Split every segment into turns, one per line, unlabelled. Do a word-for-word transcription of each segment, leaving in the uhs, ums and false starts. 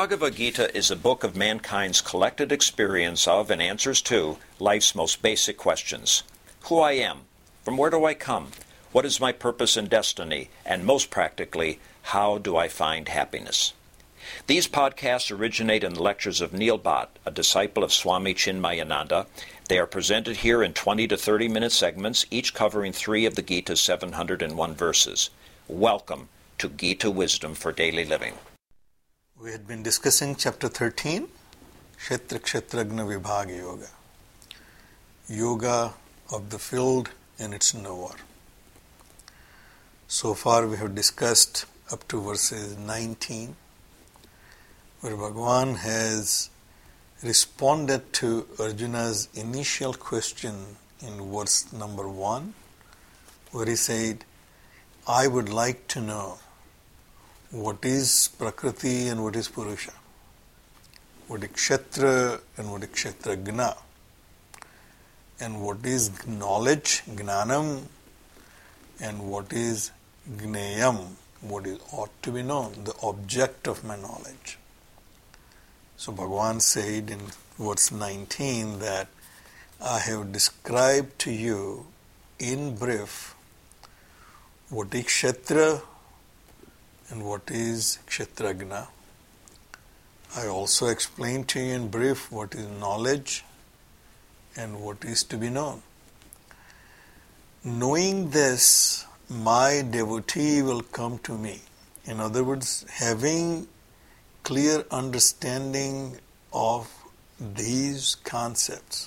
Bhagavad Gita is a book of mankind's collected experience of and answers to life's most basic questions. Who I am, from where do I come, what is my purpose and destiny, and most practically, how do I find happiness? These podcasts originate in the lectures of Neil Bhatt, a disciple of Swami Chinmayananda. They are presented here in twenty to thirty minute segments, each covering three of the Gita's seven hundred one verses. Welcome to Gita Wisdom for Daily Living.
We had been discussing chapter thirteen, Kshetra Kshetragna Vibhaga Yoga. Yoga of the field and its knower. So far we have discussed up to verses nineteen, where Bhagavan has responded to Arjuna's initial question in verse number one, where he said, I would like to know what is Prakriti and what is Purusha, what is Kshetra and what is Kshetragna, and what is knowledge, Gnanam, and what is Gneyam, what is ought to be known, the object of my knowledge. So Bhagavan said in verse nineteen that I have described to you in brief what is Kshetra and what is Kshetragna. I also explained to you in brief what is knowledge and what is to be known. Knowing this, my devotee will come to me. In other words, having clear understanding of these concepts,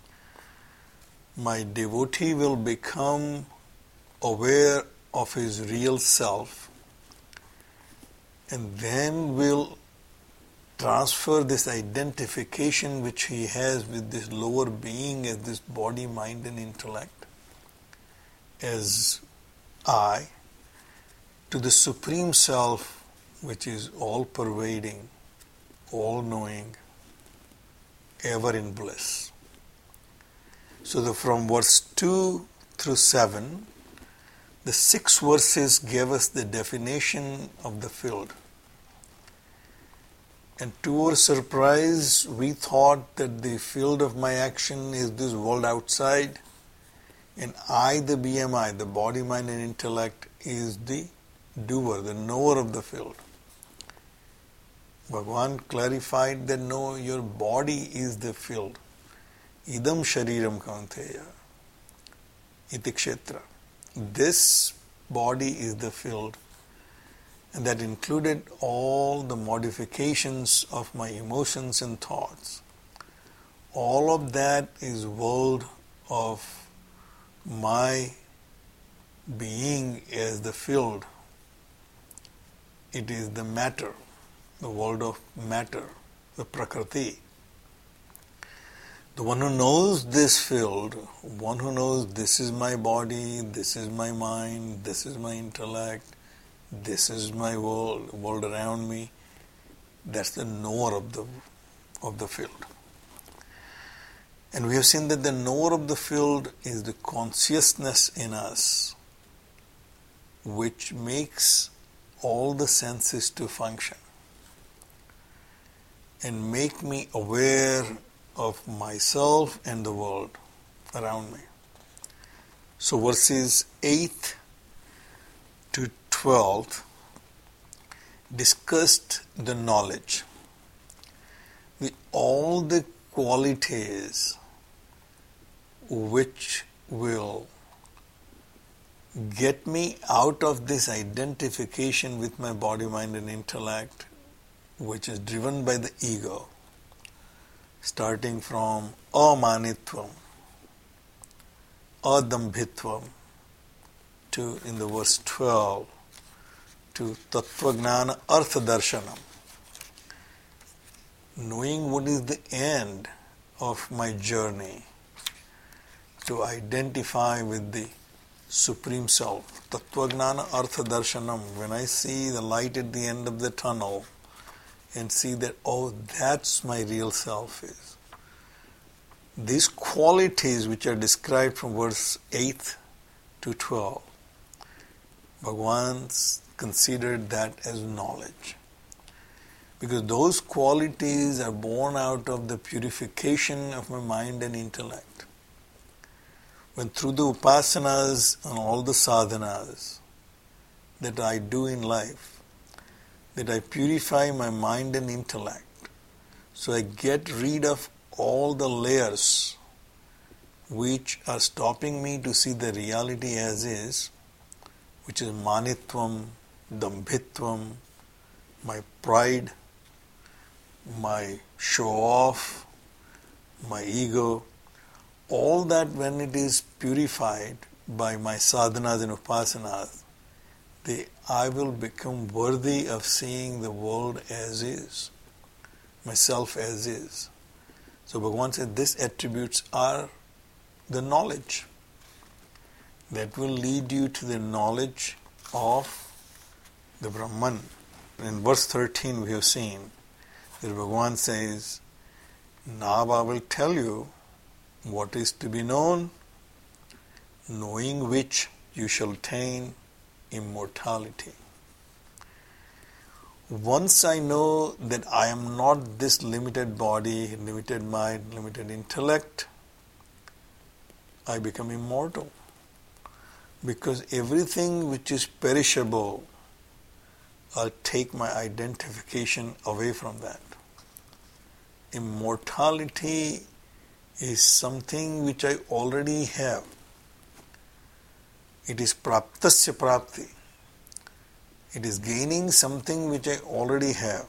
my devotee will become aware of his real self, and then will transfer this identification which he has with this lower being as this body, mind and intellect, as I, to the Supreme Self which is all-pervading, all-knowing, ever in bliss. So the, from verse two through seven, the six verses gave us the definition of the field. And to our surprise, we thought that the field of my action is this world outside, and I, the B M I, the body, mind and intellect, is the doer, the knower of the field. Bhagavan clarified that no, your body is the field. Idam shariram kaunteya iti kshetra. This body is the field, and that included all the modifications of my emotions and thoughts. All of that is world of my being as the field. It is the matter, the world of matter, the Prakriti. The one who knows this field, one who knows this is my body, this is my mind, this is my intellect, this is my world, world around me, that's the knower of the of the field. And we have seen that the knower of the field is the consciousness in us, which makes all the senses to function and make me aware of myself and the world around me. So verses eight to twelve discussed the knowledge, the all the qualities which will get me out of this identification with my body, mind and intellect, which is driven by the ego, starting from amanitvam, adambhitvam, to, in the verse twelve, to tattvajnana artha darshanam. Knowing what is the end of my journey to identify with the Supreme Self. Tattvajnana artha darshanam. When I see the light at the end of the tunnel and see that, oh, that's my real self is. These qualities which are described from verse eight to twelve, Bhagavan considered that as knowledge. because those qualities are born out of the purification of my mind and intellect. When through the upasanas and all the sadhanas that I do in life, that I purify my mind and intellect, so I get rid of all the layers which are stopping me to see the reality as is, which is manitvam, dambhitvam, my pride, my show off, my ego. All that, when it is purified by my sadhanas and upasanas, they, I will become worthy of seeing the world as is, myself as is. So Bhagavan said these attributes are the knowledge that will lead you to the knowledge of the Brahman. In verse thirteen we have seen that Bhagavan says, now I will tell you what is to be known, knowing which you shall attain immortality. Once I know that I am not this limited body, limited mind, limited intellect, I become immortal. Because everything which is perishable, I'll take my identification away from that. Immortality is something which I already have. It is praptasya prapti. It is gaining something which I already have.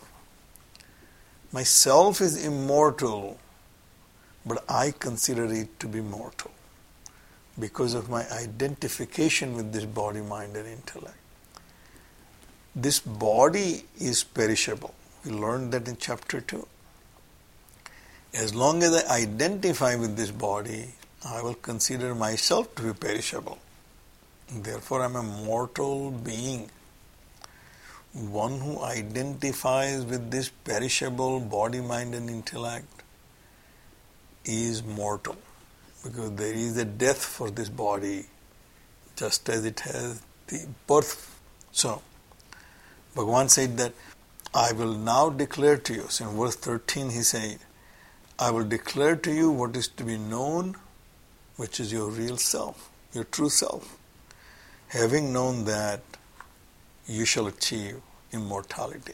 Myself is immortal, but I consider it to be mortal because of my identification with this body, mind and intellect. This body is perishable. We learned that in chapter two. As long as I identify with this body, I will consider myself to be perishable. Therefore, I am a mortal being. One who identifies with this perishable body, mind and intellect is mortal, because there is a death for this body just as it has the birth. So, Bhagavan said that I will now declare to you. So in verse thirteen he said, I will declare to you what is to be known, which is your real self, your true self. Having known that, you shall achieve immortality.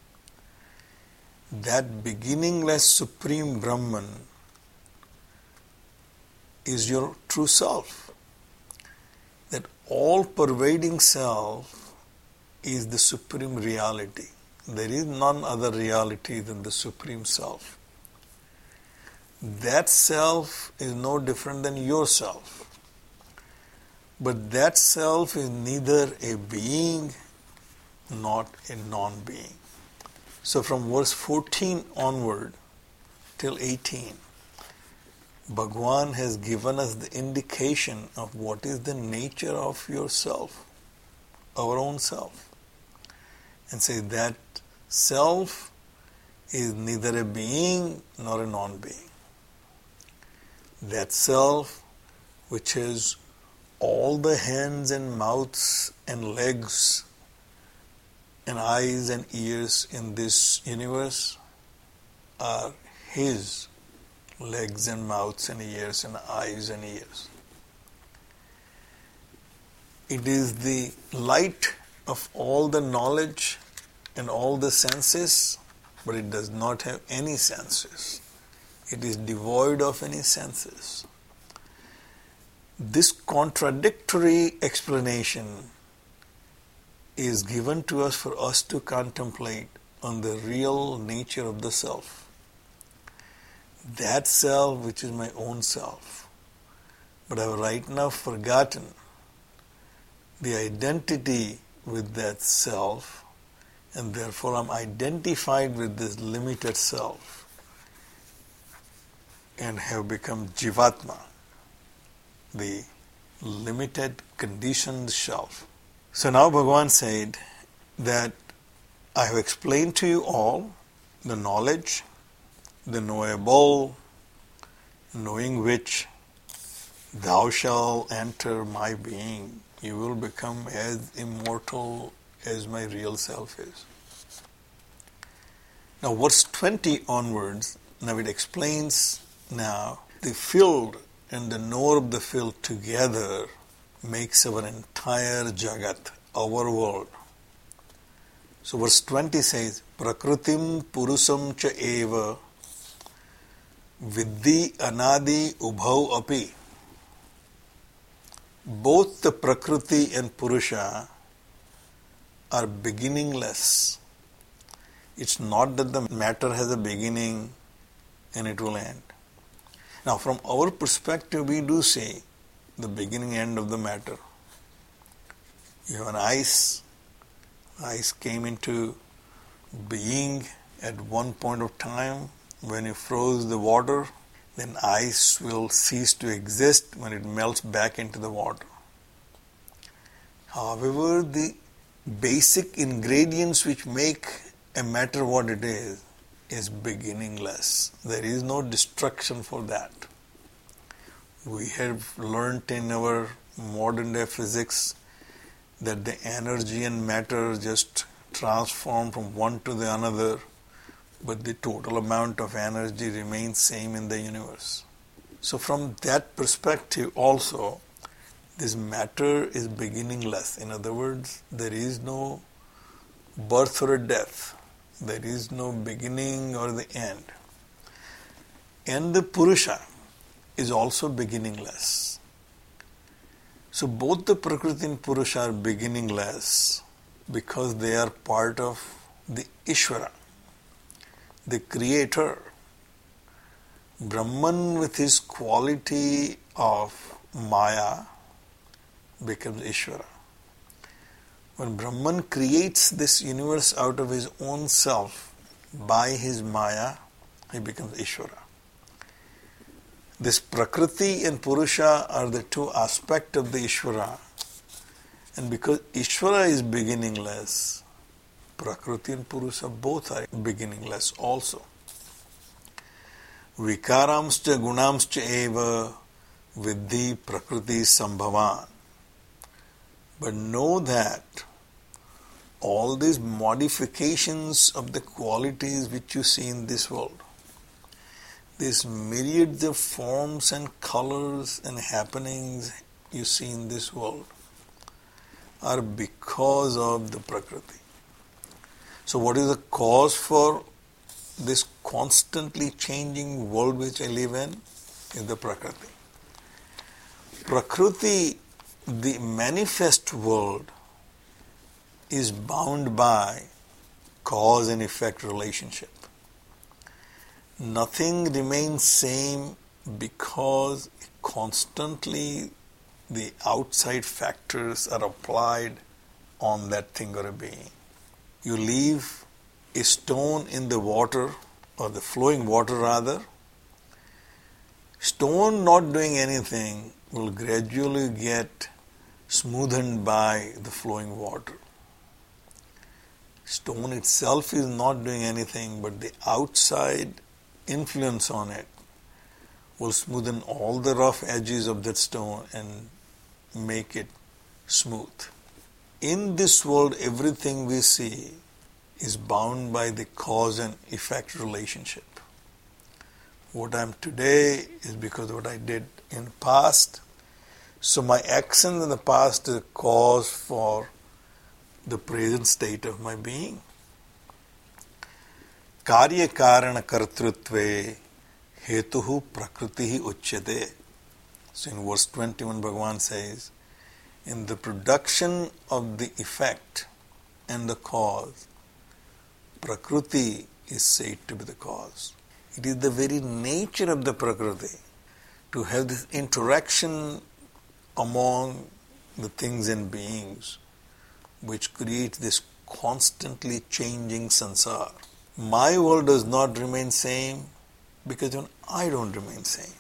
That beginningless supreme Brahman is your true self. That all-pervading self is the supreme reality. There is none other reality than the supreme self. That self is no different than yourself. But that self is neither a being nor a non-being. So from verse fourteen onward till eighteen, Bhagavan has given us the indication of what is the nature of yourself, our own self. And say that self is neither a being nor a non-being. That self which is all the hands and mouths and legs and eyes and ears in this universe are his legs and mouths and ears and eyes and ears. It is the light of all the knowledge and all the senses, but it does not have any senses. It is devoid of any senses. This contradictory explanation is given to us for us to contemplate on the real nature of the self. That self which is my own self. But I have right now forgotten the identity with that self, and therefore I am identified with this limited self and have become Jivatma, the limited, conditioned self. So now Bhagavan said that I have explained to you all the knowledge, the knowable, knowing which thou shalt enter my being. You will become as immortal as my real self is. Now verse twenty onwards, now it explains now the field and the knower of the field together makes our entire jagat, our world. So verse twenty says, Prakritim purusam cha eva vidhi anadi ubhau api. Both the Prakriti and Purusha are beginningless. It's not that the matter has a beginning and it will end. Now from our perspective, we do say the beginning end of the matter. You have an ice. Ice came into being at one point of time when you froze the water. Then ice will cease to exist when it melts back into the water. However, the basic ingredients which make a matter what it is, is beginningless. There is no destruction for that. We have learnt in our modern day physics that the energy and matter just transform from one to the another, but the total amount of energy remains same in the universe. So from that perspective also, this matter is beginningless. In other words, there is no birth or death. There is no beginning or the end. And the Purusha is also beginningless. So both the Prakriti and Purusha are beginningless because they are part of the Ishvara, the Creator. Brahman with his quality of Maya becomes Ishvara. When Brahman creates this universe out of his own self by his Maya, he becomes Ishvara. This Prakriti and Purusha are the two aspects of the Ishvara. And because Ishvara is beginningless, Prakriti and Purusha both are beginningless also. Vikaramscha gunamscha eva vidhi prakriti sambhavan. But know that all these modifications of the qualities which you see in this world, these myriads of forms and colors and happenings you see in this world are because of the Prakriti. So what is the cause for this constantly changing world which I live in? Is the Prakriti. Prakriti, the manifest world, is bound by cause and effect relationship. Nothing remains same because constantly the outside factors are applied on that thing or a being. You leave a stone in the water, or the flowing water rather. Stone not doing anything will gradually get smoothened by the flowing water. Stone itself is not doing anything, but the outside influence on it will smoothen all the rough edges of that stone and make it smooth. In this world, everything we see is bound by the cause and effect relationship. What I am today is because of what I did in the past. So my actions in the past is a cause for the present state of my being. Karya karana kartrutve hetuhu prakritihi uchyate. So in verse twenty-one, Bhagavan says, in the production of the effect and the cause, Prakriti is said to be the cause. It is the very nature of the Prakriti to have this interaction among the things and beings which create this constantly changing sansar. My world does not remain same because even I don't remain same.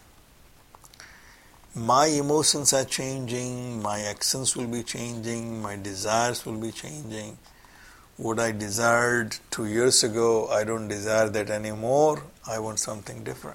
My emotions are changing, my actions will be changing, my desires will be changing. What I desired two years ago, I don't desire that anymore. I want something different.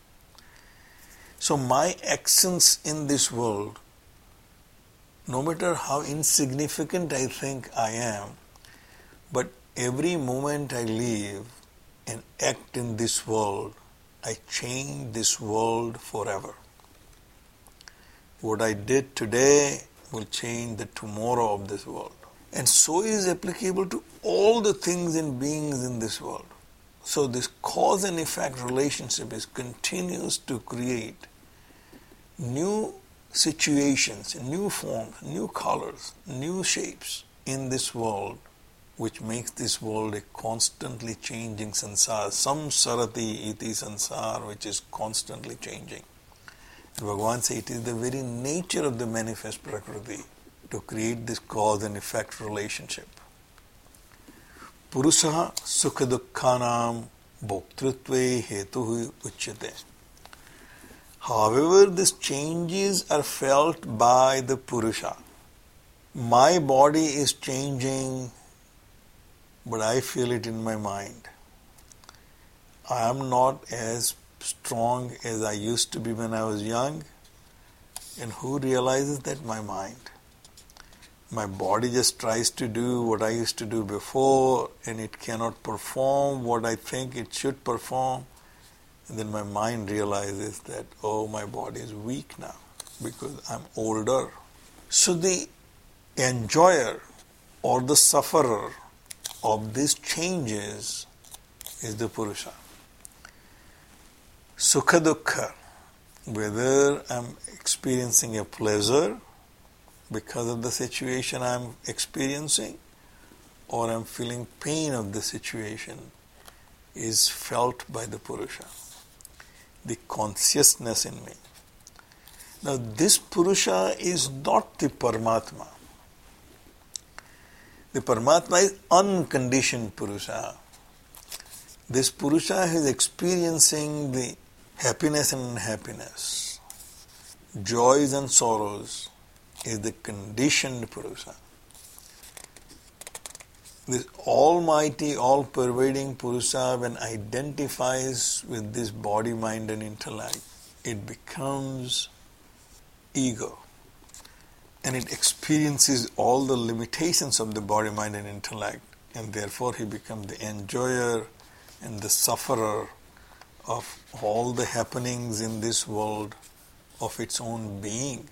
So my actions in this world, no matter how insignificant I think I am, but every moment I live and act in this world, I change this world forever. What I did today will change the tomorrow of this world. And so is applicable to all the things and beings in this world. So this cause and effect relationship is continues to create new situations, new forms, new colors, new shapes in this world, which makes this world a constantly changing sansar. Samsarati iti sansar, which is constantly changing. And Bhagavan says it is the very nature of the manifest Prakriti to create this cause and effect relationship. Purusaha sukha dukkhanam bhoktrutve hetuhu uchyate. However, these changes are felt by the Purusha. My body is changing, but I feel it in my mind. I am not as strong as I used to be when I was young. And who realizes that? My mind. My body just tries to do what I used to do before, and it cannot perform what I think it should perform. And then my mind realizes that, oh, my body is weak now because I'm older. So the enjoyer or the sufferer of these changes is the Purusha. Sukha dukkha, whether I'm experiencing a pleasure because of the situation I'm experiencing, or I'm feeling pain of the situation, is felt by the Purusha, the consciousness in me. Now this Purusha is not the Paramatma. The Paramatma is unconditioned Purusha. This Purusha is experiencing the happiness and unhappiness, joys and sorrows, is the conditioned Purusha. This almighty, all-pervading Purusha, when identifies with this body, mind and intellect, it becomes ego. And it experiences all the limitations of the body, mind and intellect, and therefore he becomes the enjoyer and the sufferer of all the happenings in this world of its own being.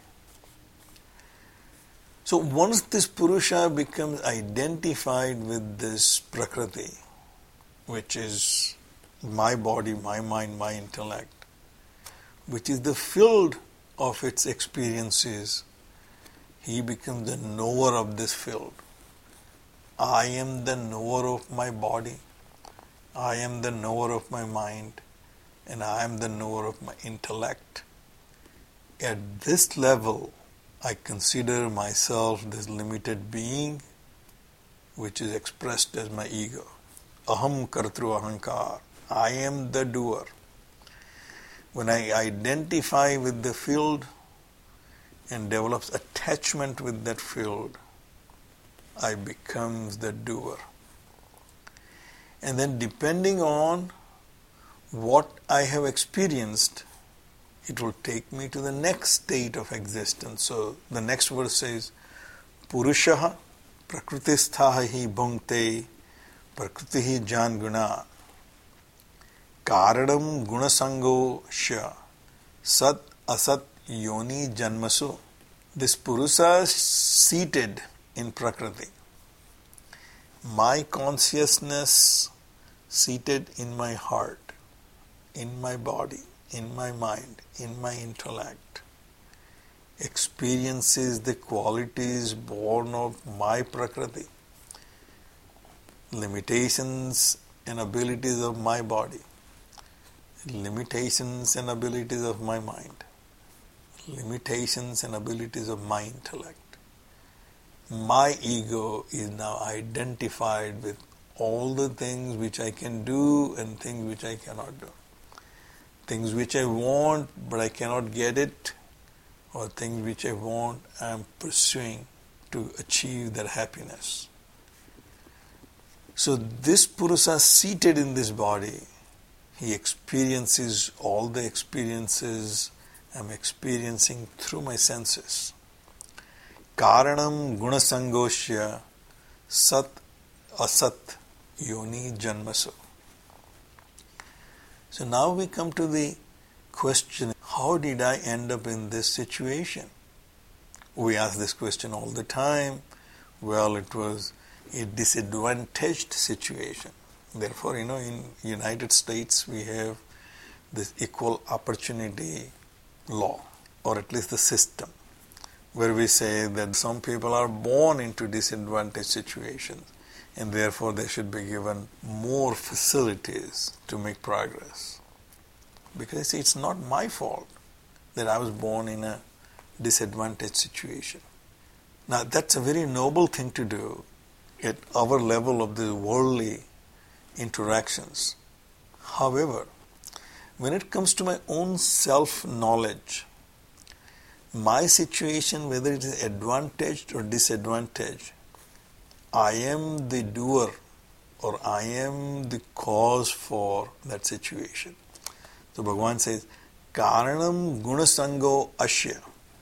So once this Purusha becomes identified with this Prakriti, which is my body, my mind, my intellect, which is the field of its experiences, he becomes the knower of this field. I am the knower of my body, I am the knower of my mind, and I am the knower of my intellect. At this level, I consider myself this limited being, which is expressed as my ego. Aham kartru ahankar. I am the doer. When I identify with the field and develops attachment with that field, I become the doer. And then depending on what I have experienced, it will take me to the next state of existence. So the next verse says, Purushaha prakrutisthaha hi bhunkte prakrutihi jan guna karanam gunasango sya sat asat yoni janmasu. This Purusha is seated in Prakriti. My consciousness seated in my heart, in my body, in my mind, in my intellect, experiences the qualities born of my Prakriti, limitations and abilities of my body, limitations and abilities of my mind, limitations and abilities of my intellect. My ego is now identified with all the things which I can do and things which I cannot do. Things which I want but I cannot get it, or things which I want I am pursuing to achieve that happiness. So this Purusha seated in this body, he experiences all the experiences I am experiencing through my senses. Karanam gunasangosya sat asat yoni janmasu. So now we come to the question, how did I end up in this situation? We ask this question all the time. Well, it was a disadvantaged situation. Therefore, you know, in United States we have this equal opportunity law, or at least the system, where we say that some people are born into disadvantaged situations and therefore they should be given more facilities to make progress. Because it's not my fault that I was born in a disadvantaged situation. Now that's a very noble thing to do at our level of the worldly interactions. However, when it comes to my own self-knowledge, my situation, whether it is advantaged or disadvantaged, I am the doer or I am the cause for that situation. So Bhagavan says, Karanam gunasango asya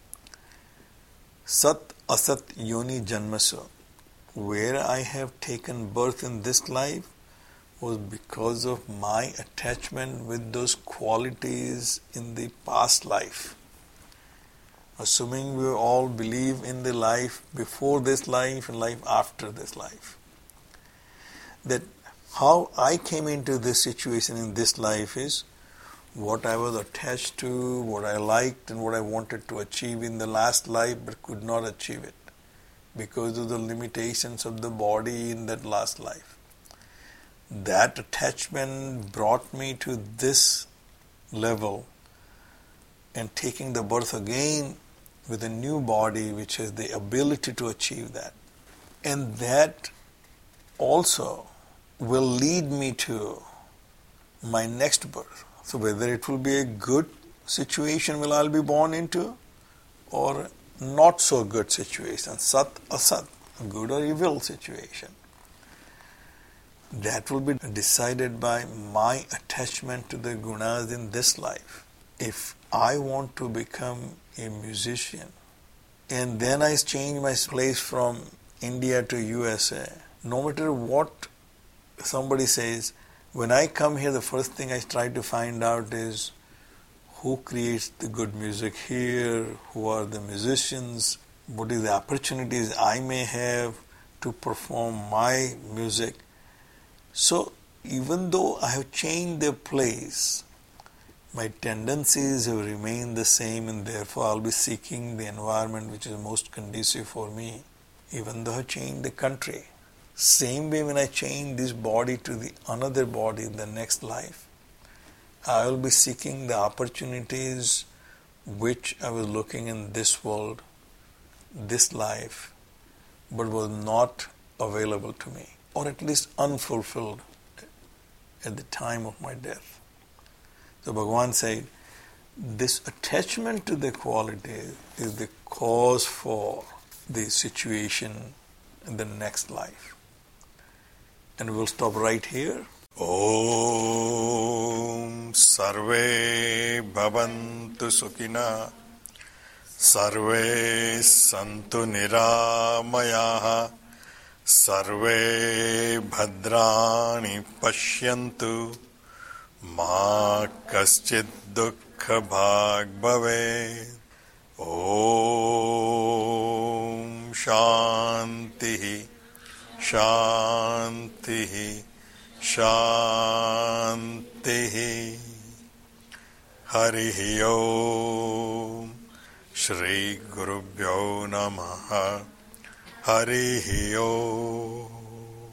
sat asat yoni janmasu. Where I have taken birth in this life was because of my attachment with those qualities in the past life. Assuming we all believe in the life before this life and life after this life. That how I came into this situation in this life is what I was attached to, what I liked and what I wanted to achieve in the last life but could not achieve it because of the limitations of the body in that last life. That attachment brought me to this level, and taking the birth again with a new body which has the ability to achieve that. And that also will lead me to my next birth. So whether it will be a good situation will I be born into or not so good situation, sat asat, a good or evil situation. That will be decided by my attachment to the gunas in this life. If I want to become a musician and then I change my place from India to U S A, no matter what somebody says, when I come here, the first thing I try to find out is who creates the good music here, who are the musicians, what is the opportunities I may have to perform my music. So even though I have changed the place, my tendencies have remained the same, and therefore I'll be seeking the environment which is most conducive for me, even though I changed the country. Same way when I change this body to the another body in the next life, I will be seeking the opportunities which I was looking in this world, this life, but was not available to me, or at least unfulfilled at the time of my death. So Bhagavan said, this attachment to the quality is the cause for the situation in the next life. And we'll stop right here. Om Sarve Bhavantu Sukhina Sarve Santu Niramayaha Sarve Bhadrani Pashyantu Ma Kaschid Dukkha Bhag Bhave. Om Shantihi Shantihi Shantihi. Harihi Om. Shri Gurubhyo Namaha. Harihi Om.